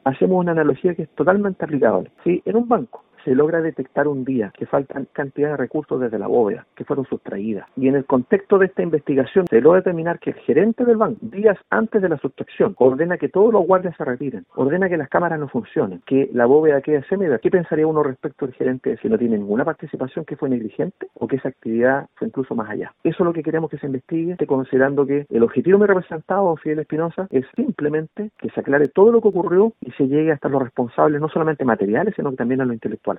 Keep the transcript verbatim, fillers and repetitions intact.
Hacemos una analogía que es totalmente aplicable. Si en un banco se logra detectar un día que faltan cantidad de recursos desde la bóveda que fueron sustraídas, y en el contexto de esta investigación se logra determinar que el gerente del banco, días antes de la sustracción, ordena que todos los guardias se retiren, ordena que las cámaras no funcionen, que la bóveda quede semiverde, ¿qué pensaría uno respecto al gerente si no tiene ninguna participación, que fue negligente o que esa actividad fue incluso más allá? Eso es lo que queremos que se investigue, considerando que el objetivo de mi representado, Fidel Espinosa, es simplemente que se aclare todo lo que ocurrió y se llegue hasta los responsables, no solamente materiales, sino que también a lo intelectual.